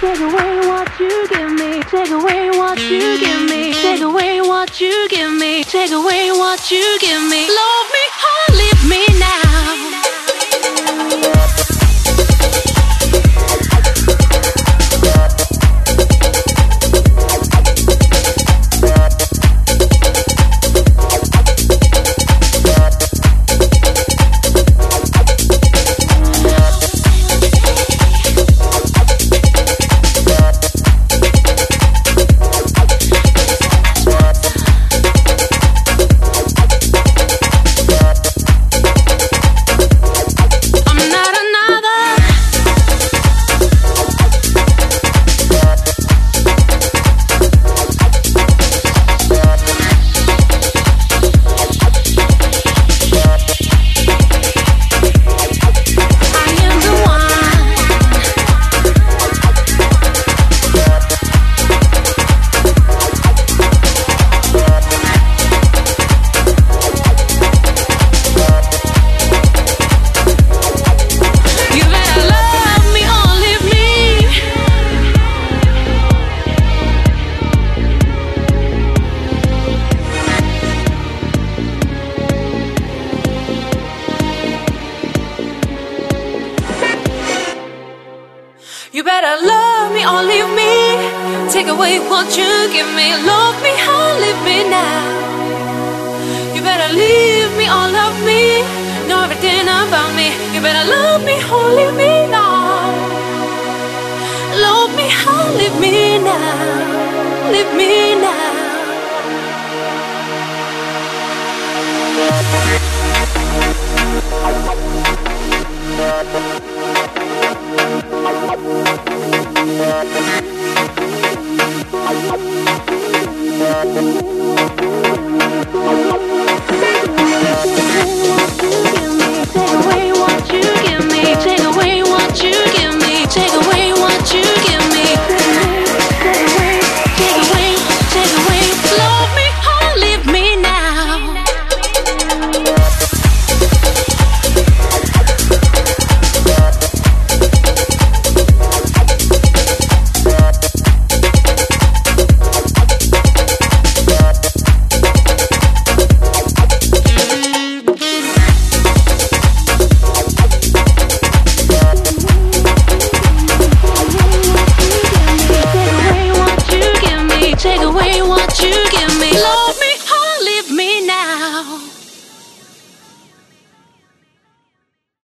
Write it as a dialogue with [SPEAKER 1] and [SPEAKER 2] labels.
[SPEAKER 1] Take away what you give me. Take away what you give me. Take away what you give me. Take away what you give me. Love me or leave me now. You better love me or leave me. Take away what you give me. Love me or leave me now. You better leave me or love me. Know everything about me. You better love me or leave me now. Love me or leave me now. Leave me now. Take away what you give